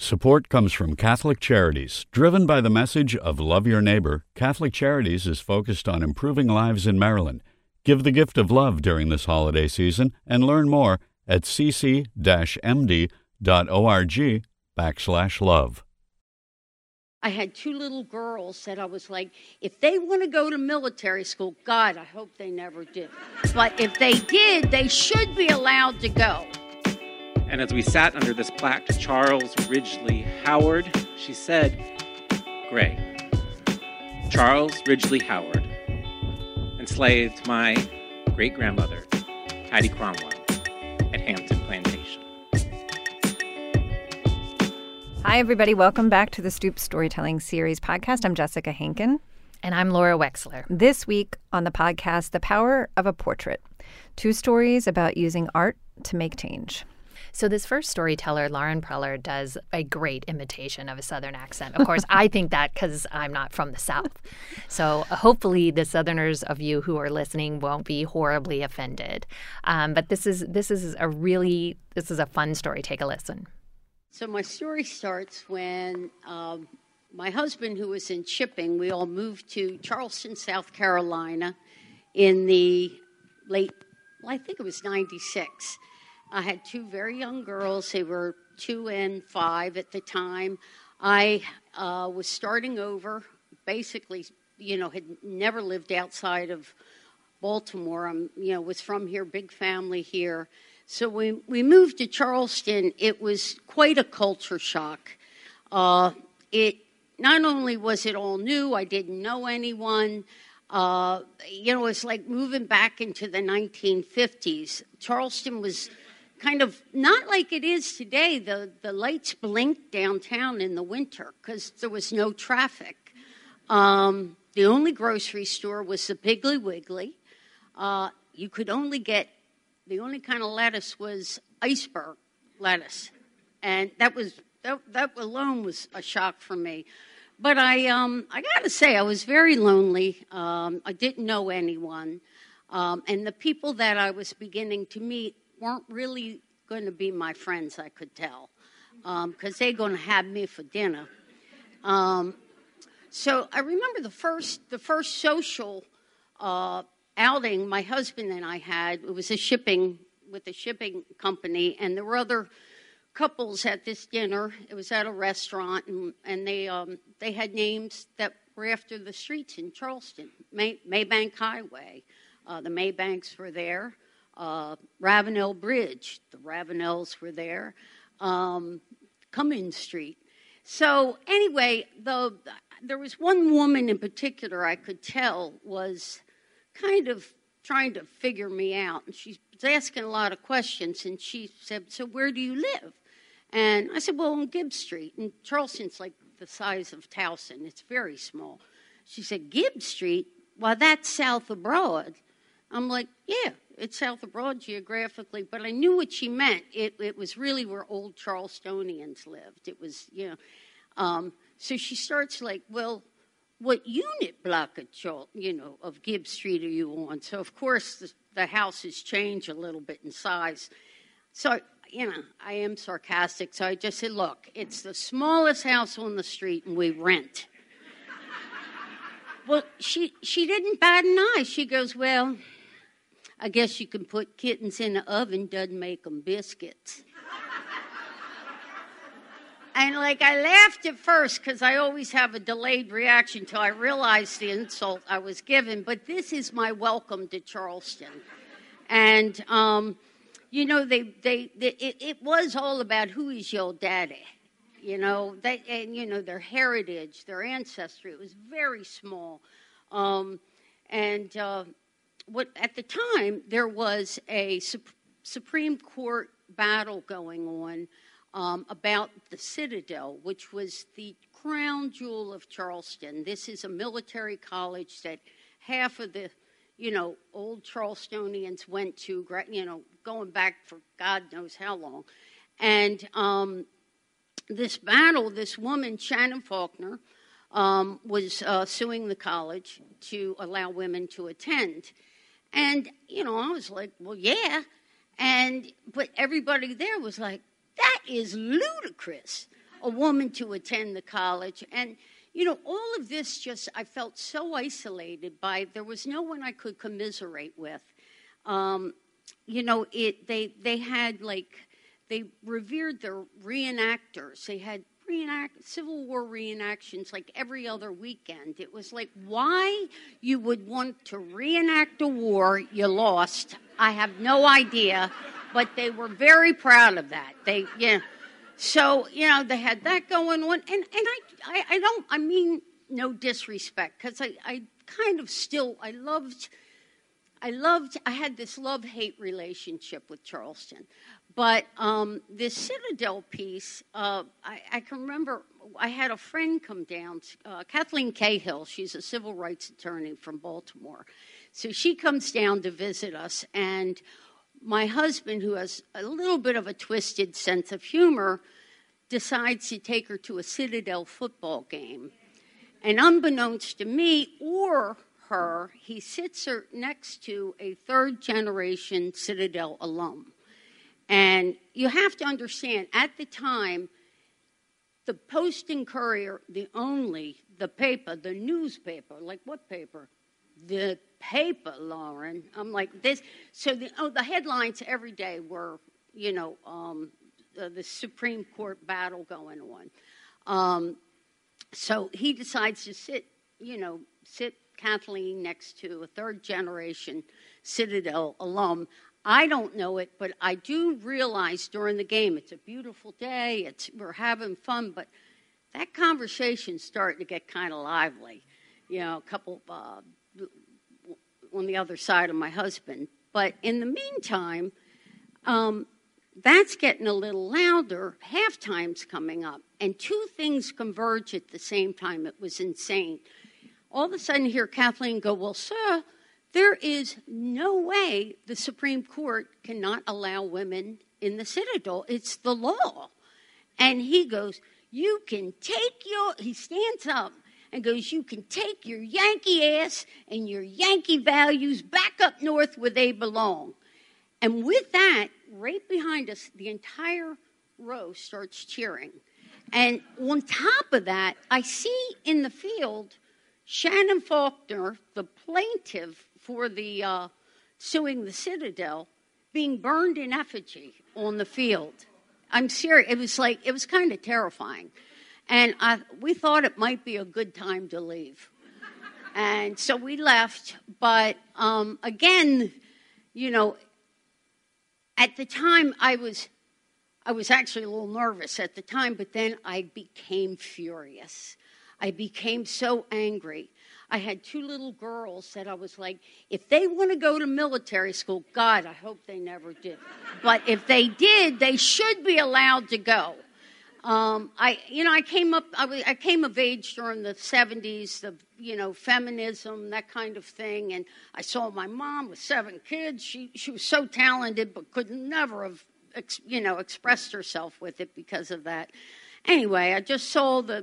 Support comes from Catholic Charities. Driven by the message of love your neighbor, Catholic Charities is focused on improving lives in Maryland. Give the gift of love during this holiday season and learn more at cc-md.org/love. I had two little girls that I was like, if they want to go to military school, God, I hope they never do. But if they did, they should be allowed to go. And as we sat under this plaque to Charles Ridgely Howard, she said, Gray, Charles Ridgely Howard, enslaved my great-grandmother, Hattie Cromwell, at Hampton Plantation. Hi, everybody. Welcome back to the Stoop Storytelling Series podcast. I'm Jessica Henkin. And I'm Laura Wexler. This week on the podcast, The Power of a Portrait. 2 stories about using art to make change. So this first storyteller, Lauren Preller, does a great imitation of a Southern accent. Of course, I think that because I'm not from the South. So hopefully the Southerners of you who are listening won't be horribly offended. But this is a fun story. Take a listen. So my story starts when my husband, who was in shipping, we all moved to Charleston, South Carolina in the late, I think it was 96. I had 2 very young girls. They were 2 and 5 at the time. I was starting over, basically, had never lived outside of Baltimore. Was from here, big family here. So we moved to Charleston. It was quite a culture shock. It not only was it all new, I didn't know anyone. It's like moving back into the 1950s. Charleston was kind of not like it is today. The lights blinked downtown in the winter because there was no traffic. The only grocery store was the Piggly Wiggly. You could only get, the only kind of lettuce was iceberg lettuce. And that alone was a shock for me. But I got to say, I was very lonely. I didn't know anyone. And the people that I was beginning to meet weren't really going to be my friends, I could tell, because they're going to have me for dinner. So I remember the first social outing my husband and I had. It was with a shipping company, and there were other couples at this dinner. It was at a restaurant, and they had names that were after the streets in Charleston. Maybank Highway, the Maybanks were there. Ravenel Bridge, the Ravenels were there. Cummins Street. So anyway, there was one woman in particular I could tell was kind of trying to figure me out. And she was asking a lot of questions, and she said, so where do you live? And I said, well, on Gibbs Street. And Charleston's like the size of Towson. It's very small. She said, Gibbs Street? Well, that's south of Broad. I'm like, yeah, it's south of Broad geographically, but I knew what she meant. It was really where old Charlestonians lived. It was, so she starts like, well, what unit block of Gibbs Street are you on? So, of course, the houses change a little bit in size. So, I am sarcastic, so I just said, look, it's the smallest house on the street, and we rent. Well, she didn't bat an eye. She goes, well, I guess you can put kittens in the oven, doesn't make them biscuits. And I laughed at first because I always have a delayed reaction till I realized the insult I was given. But this is my welcome to Charleston. And, it was all about who is your daddy. Their heritage, their ancestry. It was very small. At the time, there was a Supreme Court battle going on about the Citadel, which was the crown jewel of Charleston. This is a military college that half of the, old Charlestonians went to, going back for God knows how long. And this battle, this woman, Shannon Faulkner, was suing the college to allow women to attend. And, I was like, well, yeah. But everybody there was like, that is ludicrous. a woman to attend the college. And, all of this I felt so isolated by, there was no one I could commiserate with. They had they revered their reenactors. They had Civil War reenactions like every other weekend. It was like, why you would want to reenact a war you lost, I have no idea, but they were very proud of that. So, they had that going on. And I mean no disrespect, because I kind of still, I had this love-hate relationship with Charleston. But this Citadel piece, I can remember I had a friend come down, Kathleen Cahill. She's a civil rights attorney from Baltimore. So she comes down to visit us, and my husband, who has a little bit of a twisted sense of humor, decides to take her to a Citadel football game. And unbeknownst to me or her, he sits her next to a third-generation Citadel alum. And you have to understand, at the time, the Post and Courier, the paper, the newspaper, like what paper? The paper, Lauren. I'm like this. So the headlines every day were, the Supreme Court battle going on. So he decides to sit Kathleen next to a third-generation Citadel alum. I don't know it, but I do realize during the game, it's a beautiful day, we're having fun, but that conversation's starting to get kind of lively. A couple on the other side of my husband. But in the meantime, that's getting a little louder. Halftime's coming up, and two things converge at the same time. It was insane. All of a sudden, hear Kathleen go, "Well, sir, there is no way the Supreme Court cannot allow women in the Citadel. It's the law." And he goes, he stands up and goes, "You can take your Yankee ass and your Yankee values back up north where they belong." And with that, right behind us, the entire row starts cheering. And on top of that, I see in the field Shannon Faulkner, the plaintiff for the suing the Citadel, being burned in effigy on the field. I'm serious. It was kind of terrifying. And we thought it might be a good time to leave. And so we left. But again, at the time I was actually a little nervous at the time, but then I became furious. I became so angry. I had two little girls that I was like, if they want to go to military school, God, I hope they never did. But if they did, they should be allowed to go. I came of age during the 70s, feminism, that kind of thing. And I saw my mom with 7 kids. She was so talented, but could never have, expressed herself with it because of that. Anyway, I just saw the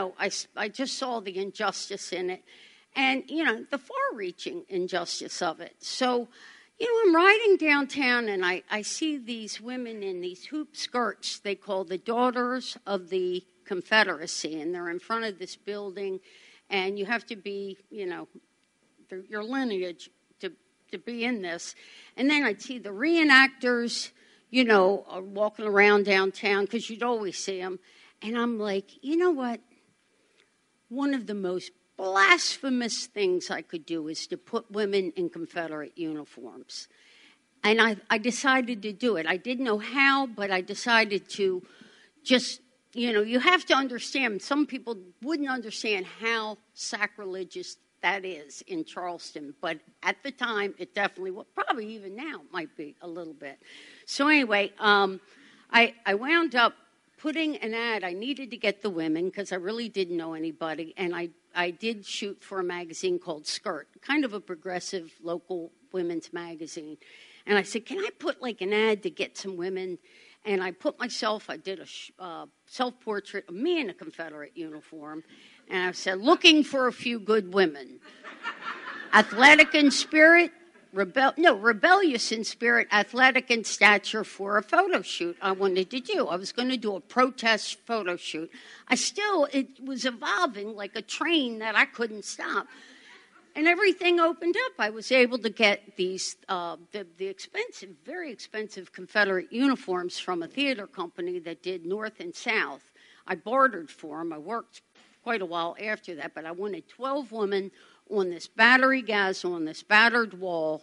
injustice in it, and the far-reaching injustice of it. So, I'm riding downtown, and I see these women in these hoop skirts they call the Daughters of the Confederacy, and they're in front of this building, and you have to be, your lineage to be in this. And then I'd see the reenactors, walking around downtown, because you'd always see them. And I'm like, you know what? One of the most blasphemous things I could do is to put women in Confederate uniforms. And I decided to do it. I didn't know how, but I decided to just, you have to understand, some people wouldn't understand how sacrilegious that is in Charleston. But at the time, it definitely was. Probably even now it might be a little bit. So anyway, I wound up putting an ad. I needed to get the women because I really didn't know anybody. And I did shoot for a magazine called Skirt, kind of a progressive local women's magazine. And I said, can I put an ad to get some women? And I did a self-portrait of me in a Confederate uniform. And I said, looking for a few good women. Athletic in spirit, rebellious in spirit, athletic in stature for a photo shoot I wanted to do. I was going to do a protest photo shoot. It was evolving like a train that I couldn't stop. And everything opened up. I was able to get these, the expensive, very expensive Confederate uniforms from a theater company that did North and South. I bartered for them. I worked quite a while after that, but I wanted 12 women on this battery gas on this battered wall.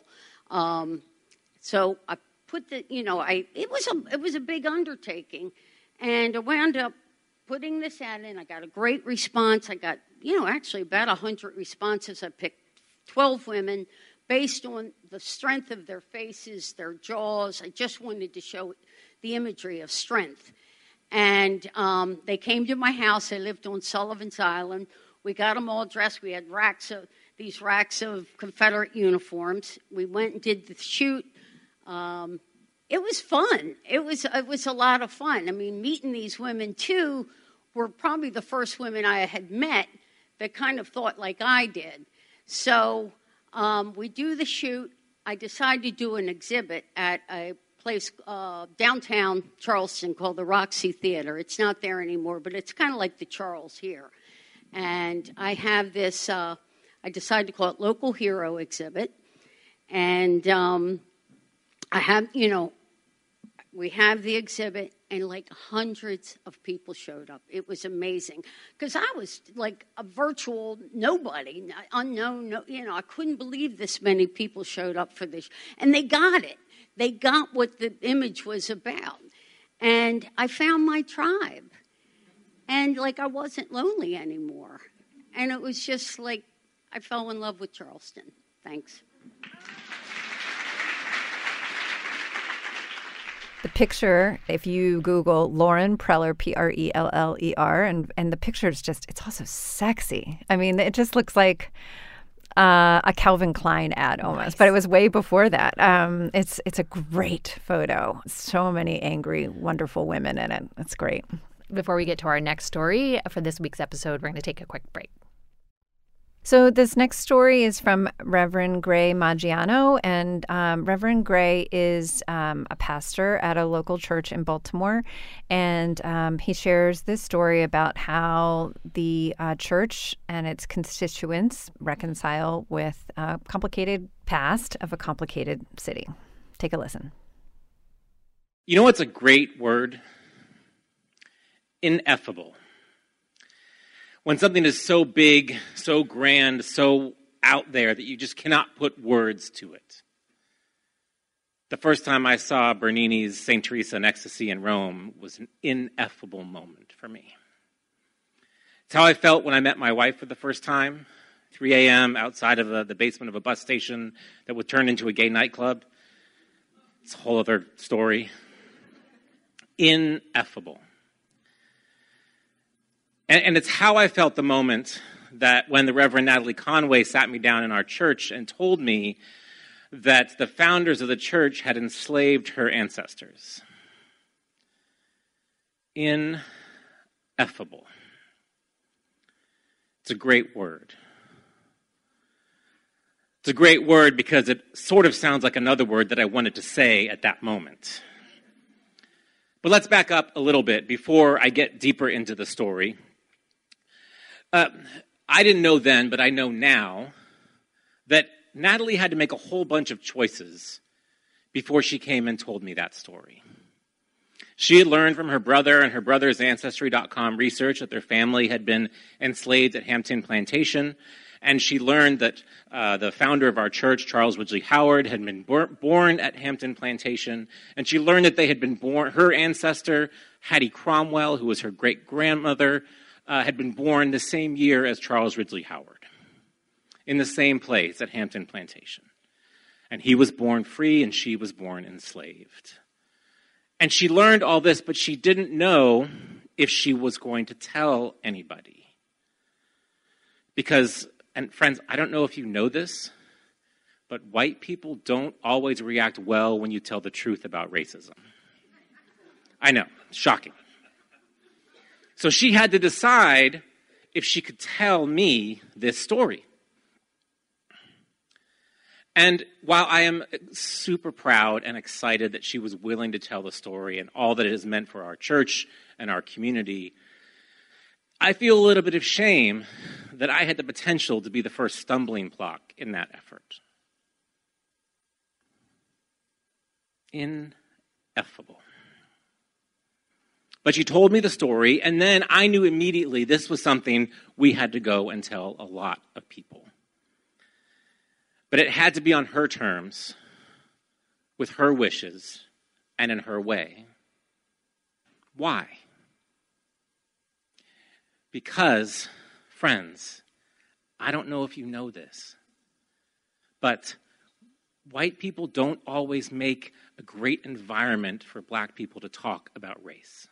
So I put it was a big undertaking, and I wound up putting this ad in. I got a great response. I got, actually about 100 responses. I picked 12 women based on the strength of their faces, their jaws. I just wanted to show the imagery of strength. And they came to my house. I lived on Sullivan's Island. We got them all dressed. We had these racks of Confederate uniforms. We went and did the shoot. It was fun. It was a lot of fun. I mean, meeting these women, too, were probably the first women I had met that kind of thought like I did. So we do the shoot. I decided to do an exhibit at a place downtown Charleston called the Roxy Theater. It's not there anymore, but it's kind of like the Charles here. And I have this, I decided to call it Local Hero Exhibit. And I have, we have the exhibit, and like hundreds of people showed up. It was amazing because I was like a virtual nobody, unknown. I couldn't believe this many people showed up for this, and they got it. They got what the image was about, and I found my tribe, and like I wasn't lonely anymore, and it was just like I fell in love with Charleston. Thanks. The picture, if you Google Lauren Preller, Preller, and the picture is just, it's also sexy. I mean, it just looks like a Calvin Klein ad almost, nice. But it was way before that. It's a great photo. So many angry, wonderful women in it. It's great. Before we get to our next story for this week's episode, we're going to take a quick break. So this next story is from Reverend Gray Maggiano, and Reverend Gray is a pastor at a local church in Baltimore, and he shares this story about how the church and its constituents reconcile with a complicated past of a complicated city. Take a listen. You know what's a great word? Ineffable. When something is so big, so grand, so out there that you just cannot put words to it. The first time I saw Bernini's St. Teresa in Ecstasy in Rome was an ineffable moment for me. It's how I felt when I met my wife for the first time, 3 a.m. outside of the basement of a bus station that would turn into a gay nightclub. It's a whole other story. Ineffable. And it's how I felt the moment that when the Reverend Natalie Conway sat me down in our church and told me that the founders of the church had enslaved her ancestors. Ineffable. It's a great word. It's a great word because it sort of sounds like another word that I wanted to say at that moment. But let's back up a little bit before I get deeper into the story. I didn't know then, but I know now, that Natalie had to make a whole bunch of choices before she came and told me that story. She had learned from her brother and her brother's Ancestry.com research that their family had been enslaved at Hampton Plantation, and she learned that the founder of our church, Charles Ridgely Howard, had been born at Hampton Plantation, and she learned that they had been born, her ancestor, Hattie Cromwell, who was her great-grandmother, had been born the same year as Charles Ridgely Howard, in the same place at Hampton Plantation. And he was born free, and she was born enslaved. And she learned all this, but she didn't know if she was going to tell anybody. Because, and friends, I don't know if you know this, but white people don't always react well when you tell the truth about racism. I know, shocking. So she had to decide if she could tell me this story. And while I am super proud and excited that she was willing to tell the story and all that it has meant for our church and our community, I feel a little bit of shame that I had the potential to be the first stumbling block in that effort. Ineffable. But she told me the story, and then I knew immediately this was something we had to go and tell a lot of people. But it had to be on her terms, with her wishes, and in her way. Why? Because, friends, I don't know if you know this, but white people don't always make a great environment for black people to talk about race.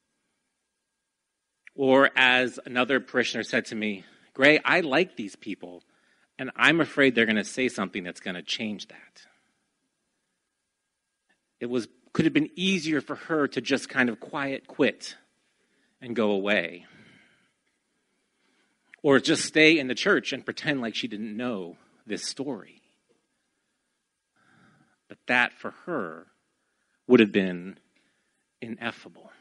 Or as another parishioner said to me, Gray, I like these people, and I'm afraid they're going to say something that's going to change that. Could have been easier for her to just kind of quiet quit and go away. Or just stay in the church and pretend like she didn't know this story. But that, for her, would have been ineffable.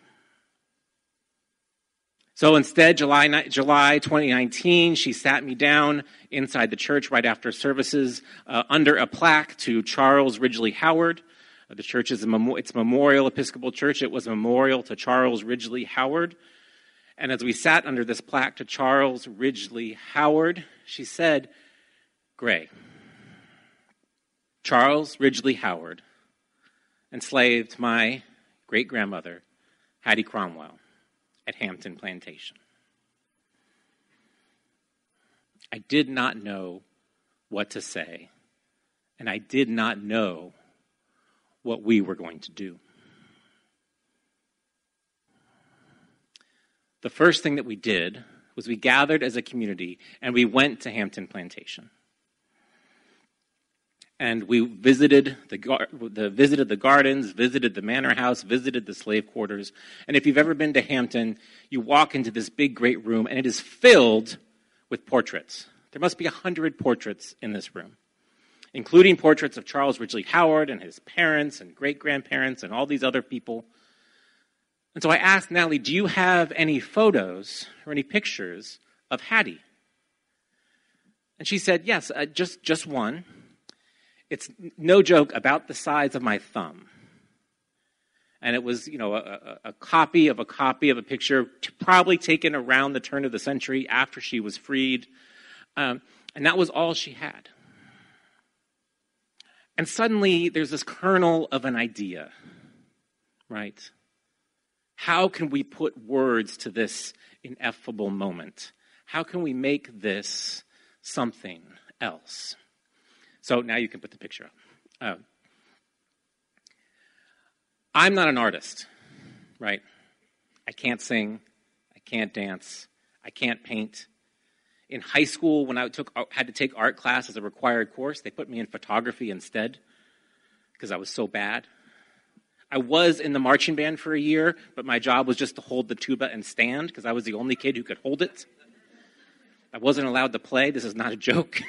So instead, July 2019, she sat me down inside the church right after services under a plaque to Charles Ridgely Howard. The church is it's Memorial Episcopal Church. It was a memorial to Charles Ridgely Howard. And as we sat under this plaque to Charles Ridgely Howard, she said, Gray, Charles Ridgely Howard enslaved my great-grandmother, Hattie Cromwell, at Hampton Plantation. I did not know what to say, and I did not know what we were going to do. The first thing that we did was we gathered as a community and we went to Hampton Plantation. And we visited the gardens, visited the manor house, visited the slave quarters. And if you've ever been to Hampton, you walk into this big, great room, and it is filled with portraits. There must be 100 portraits in this room, including portraits of Charles Ridgely Howard and his parents and great-grandparents and all these other people. And so I asked Natalie, do you have any photos or any pictures of Hattie? And she said, yes, just one. It's no joke, about the size of my thumb. And it was, a copy of a picture probably taken around the turn of the century after she was freed. And that was all she had. And suddenly there's this kernel of an idea, right? How can we put words to this ineffable moment? How can we make this something else? So now you can put the picture up. I'm not an artist, right? I can't sing. I can't dance. I can't paint. In high school, when I had to take art class as a required course, they put me in photography instead because I was so bad. I was in the marching band for a year, but my job was just to hold the tuba and stand because I was the only kid who could hold it. I wasn't allowed to play. This is not a joke.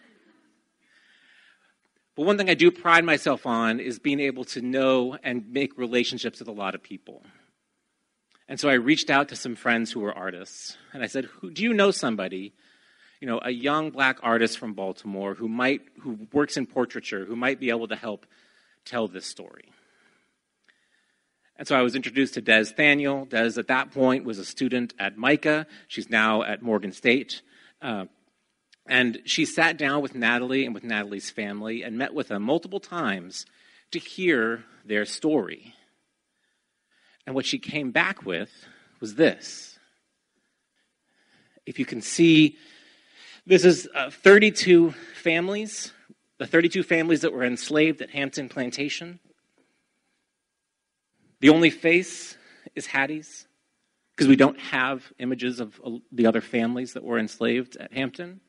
But one thing I do pride myself on is being able to know and make relationships with a lot of people. And so I reached out to some friends who were artists, and I said, do you know somebody, a young black artist from Baltimore who works in portraiture, who might be able to help tell this story? And so I was introduced to Des Thaniel. Des, at that point, was a student at Micah. She's now at Morgan State. And she sat down with Natalie and with Natalie's family and met with them multiple times to hear their story. And what she came back with was this. If you can see, this is 32 families, the 32 families that were enslaved at Hampton Plantation. The only face is Hattie's, because we don't have images of the other families that were enslaved at Hampton.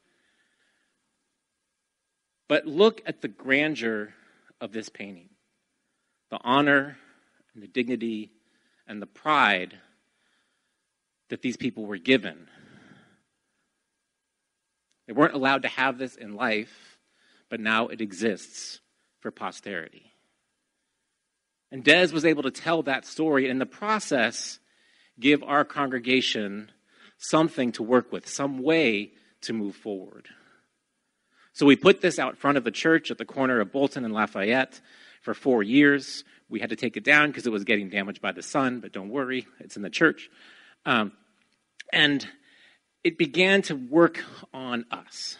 But look at the grandeur of this painting, the honor and the dignity and the pride that these people were given. They weren't allowed to have this in life, but now it exists for posterity. And Des was able to tell that story, and in the process, give our congregation something to work with, some way to move forward. So we put this out front of the church at the corner of Bolton and Lafayette for 4 years. We had to take it down because it was getting damaged by the sun, but don't worry, it's in the church. And it began to work on us.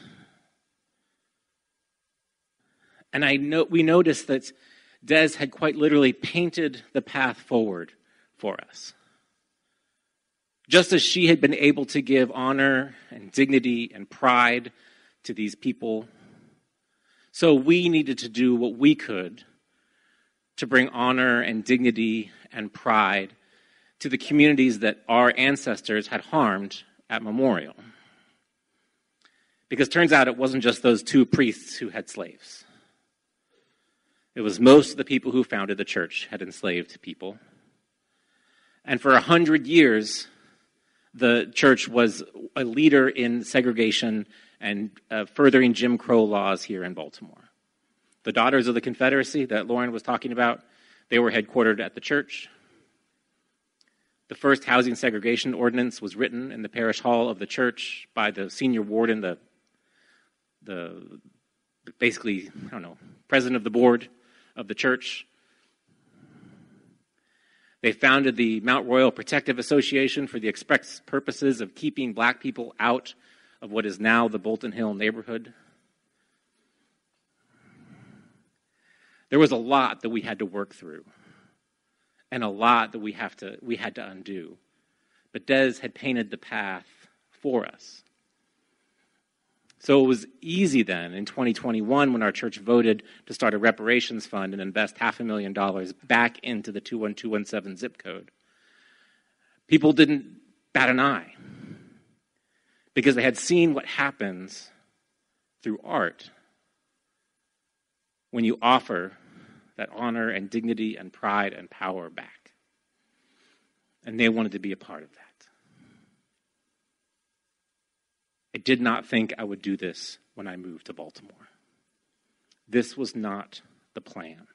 And we noticed that Des had quite literally painted the path forward for us. Just as she had been able to give honor and dignity and pride to these people, so we needed to do what we could to bring honor and dignity and pride to the communities that our ancestors had harmed at Memorial. Because turns out it wasn't just those 2 priests who had slaves. It was most of the people who founded the church had enslaved people. And for 100 years, the church was a leader in segregation and furthering Jim Crow laws here in Baltimore. The Daughters of the Confederacy that Lauren was talking about, they were headquartered at the church. The first housing segregation ordinance was written in the parish hall of the church by the senior warden, the basically, president of the board of the church. They founded the Mount Royal Protective Association for the express purposes of keeping black people out of what is now the Bolton Hill neighborhood. There was a lot that we had to work through, and a lot that we had to undo. But Des had painted the path for us. So it was easy then, in 2021, when our church voted to start a reparations fund and invest $500,000 back into the 21217 zip code. People didn't bat an eye because they had seen what happens through art when you offer that honor and dignity and pride and power back. And they wanted to be a part of that. I did not think I would do this when I moved to Baltimore. This was not the plan.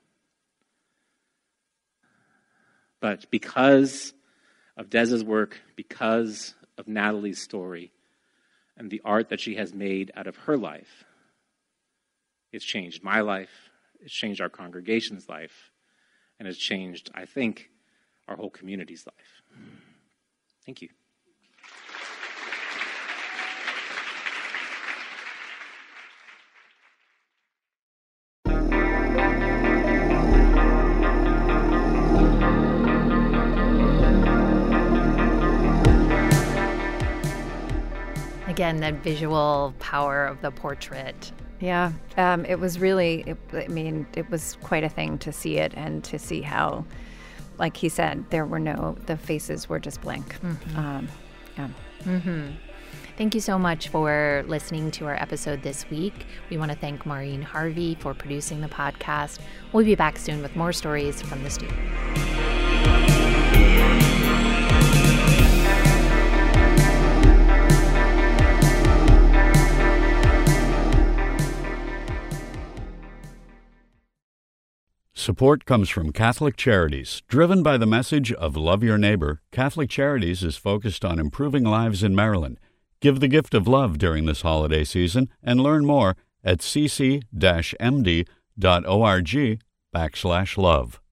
But because of Des's work, because of Natalie's story, and the art that she has made out of her life, it's changed my life, it's changed our congregation's life, and it's changed, I think, our whole community's life. Thank you. Again, that visual power of the portrait. Yeah, it was really, it was quite a thing to see it and to see how, like he said, the faces were just blank. Mm-hmm. Yeah. Mm-hmm. Thank you so much for listening to our episode this week. We want to thank Maureen Harvey for producing the podcast. We'll be back soon with more stories from the studio. Support comes from Catholic Charities. Driven by the message of love your neighbor, Catholic Charities is focused on improving lives in Maryland. Give the gift of love during this holiday season and learn more at cc-md.org/love.